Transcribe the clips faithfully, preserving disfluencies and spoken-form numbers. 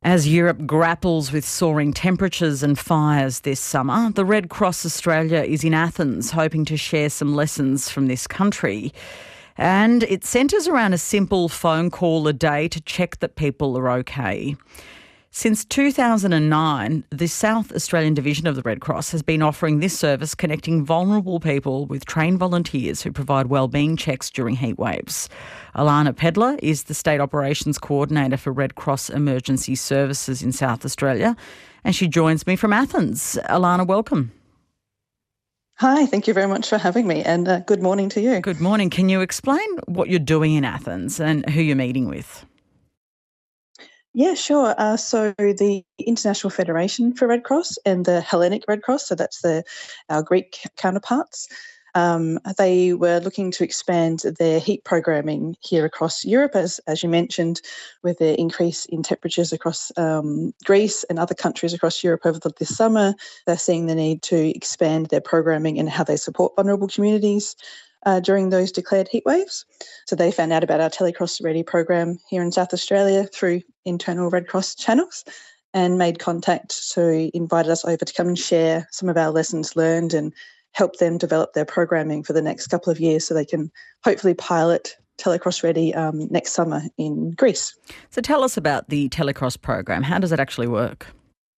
As Europe grapples with soaring temperatures and fires this summer, the Red Cross Australia is in Athens hoping to share some lessons from this country. And it centres around a simple phone call a day to check that people are okay. Since two thousand nine, the South Australian Division of the Red Cross has been offering this service, connecting vulnerable people with trained volunteers who provide wellbeing checks during heat waves. Alana Pedler is the State Operations Coordinator for Red Cross Emergency Services in South Australia, and she joins me from Athens. Alana, welcome. Hi, thank you very much for having me, and uh, good morning to you. Good morning. Can you explain what you're doing in Athens and who you're meeting with? Yeah, sure. Uh, so the International Federation for Red Cross and the Hellenic Red Cross, so that's the our Greek counterparts, um, they were looking to expand their heat programming here across Europe, as as you mentioned, with the increase in temperatures across um, Greece and other countries across Europe over the, this summer. They're seeing the need to expand their programming and how they support vulnerable communities Uh, during those declared heat waves. So they found out about our Telecross Ready program here in South Australia through internal Red Cross channels and made contact, so invited us over to come and share some of our lessons learned and help them develop their programming for the next couple of years so they can hopefully pilot Telecross Ready um, next summer in Greece. So tell us about the Telecross program. How does it actually work?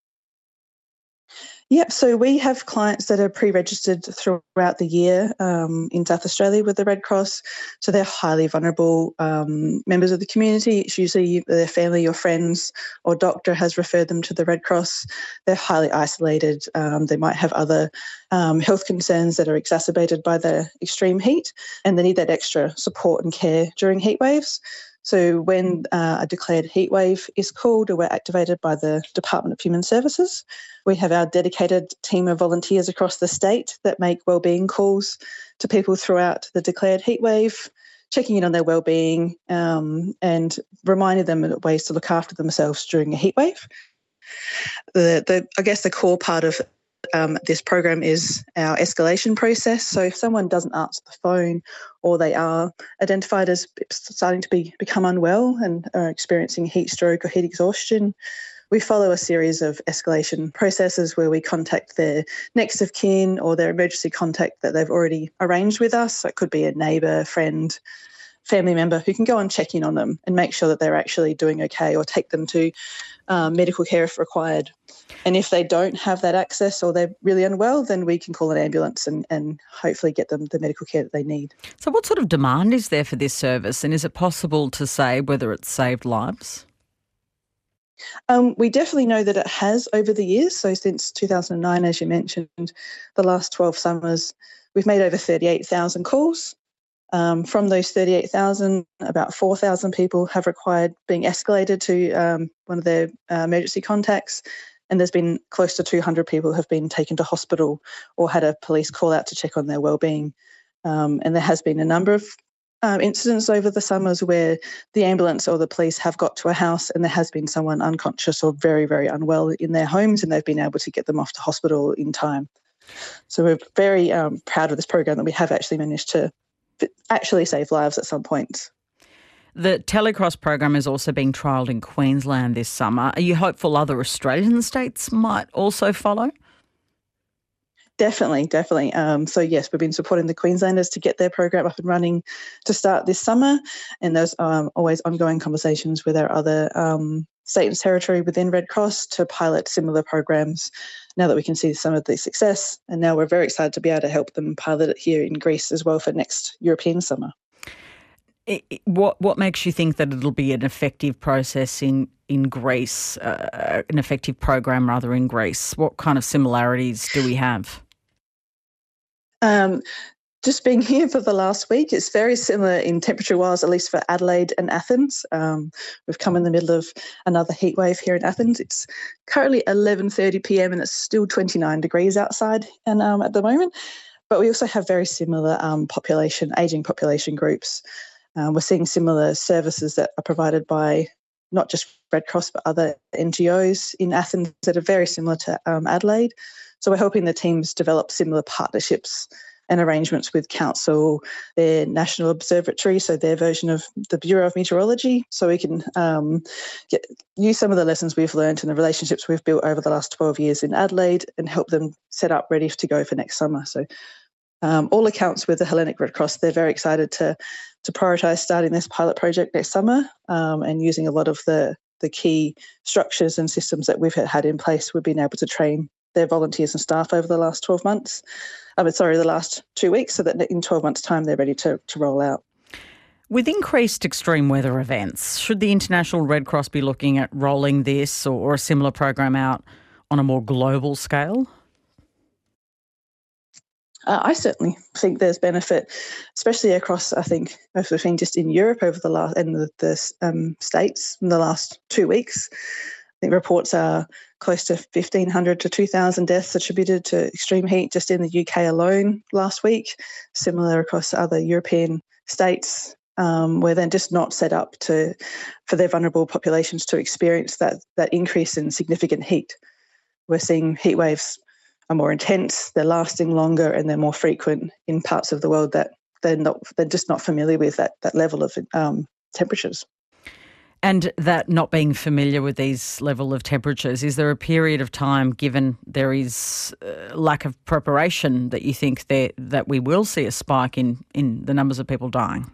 Yep, so we have clients that are pre-registered throughout the year um, in South Australia with the Red Cross. So they're highly vulnerable um, members of the community. It's usually their family or friends or doctor has referred them to the Red Cross. They're highly isolated. Um, they might have other um, health concerns that are exacerbated by the extreme heat, and they need that extra support and care during heat waves. So when uh, a declared heat wave is called or we're activated by the Department of Human Services, we have our dedicated team of volunteers across the state that make wellbeing calls to people throughout the declared heat wave, checking in on their wellbeing um, and reminding them of ways to look after themselves during a heat wave. The, the I guess the core part of Um, this program is our escalation process. So if someone doesn't answer the phone or they are identified as starting to be become unwell and are experiencing heat stroke or heat exhaustion, we follow a series of escalation processes where we contact their next of kin or their emergency contact that they've already arranged with us. So it could be a neighbour, friend, family member who can go and check in on them and make sure that they're actually doing okay, or take them to um, medical care if required. And if they don't have that access or they're really unwell, then we can call an ambulance and, and hopefully get them the medical care that they need. So what sort of demand is there for this service, and is it possible to say whether it's saved lives? Um, we definitely know that it has over the years. So since two thousand nine, as you mentioned, the last twelve summers, we've made over thirty-eight thousand calls. Um, from those thirty-eight thousand, about four thousand people have required being escalated to um, one of their uh, emergency contacts, and there's been close to two hundred people have been taken to hospital or had a police call out to check on their wellbeing. Um, and there has been a number of um, incidents over the summers where the ambulance or the police have got to a house and there has been someone unconscious or very, very unwell in their homes, and they've been able to get them off to hospital in time. So we're very um, proud of this program that we have actually managed to actually save lives at some point. The Telecross program is also being trialled in Queensland this summer. Are you hopeful other Australian states might also follow? Definitely, definitely. Um, so yes, we've been supporting the Queenslanders to get their program up and running to start this summer, and there's um, always ongoing conversations with our other um, state and territory within Red Cross to pilot similar programs now that we can see some of the success, and now we're very excited to be able to help them pilot it here in Greece as well for next European summer. It, it, what what makes you think that it'll be an effective process in, in Greece, uh, an effective program rather in Greece? What kind of similarities do we have? Um, just being here for the last week, it's very similar in temperature-wise, at least for Adelaide and Athens. Um, we've come in the middle of another heat wave here in Athens. It's currently eleven thirty p.m. and it's still twenty-nine degrees outside and um, at the moment. But we also have very similar um, population, ageing population groups. Um, we're seeing similar services that are provided by not just Red Cross but other N G Os in Athens that are very similar to um, Adelaide. So we're helping the teams develop similar partnerships and arrangements with council, their national observatory, so their version of the Bureau of Meteorology, so we can um, get, use some of the lessons we've learned and the relationships we've built over the last twelve years in Adelaide and help them set up ready to go for next summer. So um, all accounts with the Hellenic Red Cross, they're very excited to to prioritise starting this pilot project next summer um, and using a lot of the, the key structures and systems that we've had in place. We've been able to train their volunteers and staff over the last twelve months. Um, sorry, the last two weeks, so that in twelve months' time they're ready to, to roll out. With increased extreme weather events, should the International Red Cross be looking at rolling this or, or a similar program out on a more global scale? Uh, I certainly think there's benefit, especially across, I think, I've been just in Europe over the last, and the, the um, States in the last two weeks. I think reports are close to fifteen hundred to two thousand deaths attributed to extreme heat just in the U K alone last week, similar across other European states, um, where they're just not set up to for their vulnerable populations to experience that, that increase in significant heat. We're seeing heat waves are more intense, they're lasting longer, and they're more frequent in parts of the world that they're not they're just not familiar with that, that level of um, temperatures. And that not being familiar with these level of temperatures, is there a period of time, given there is uh, lack of preparation, that you think there, that we will see a spike in, in the numbers of people dying?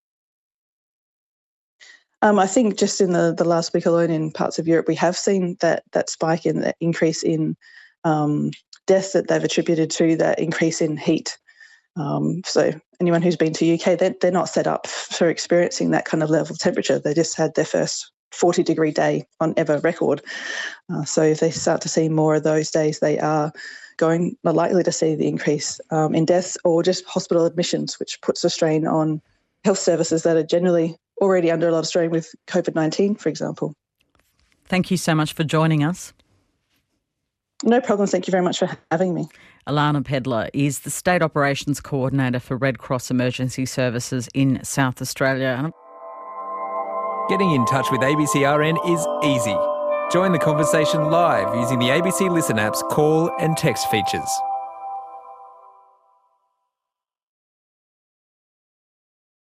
Um, I think just in the, the last week alone in parts of Europe, we have seen that that spike in that increase in um, death that they've attributed to that increase in heat. Um, so anyone who's been to U K, they're, they're not set up for experiencing that kind of level of temperature. They just had their first forty degree day on ever record. Uh, so if they start to see more of those days, they are going are likely to see the increase um, in deaths or just hospital admissions, which puts a strain on health services that are generally already under a lot of strain with COVID nineteen, for example. Thank you so much for joining us. No problem. Thank you very much for having me. Alana Pedler is the State Operations Coordinator for Red Cross Emergency Services in South Australia. Getting in touch with A B C R N is easy. Join the conversation live using the A B C Listen app's call and text features.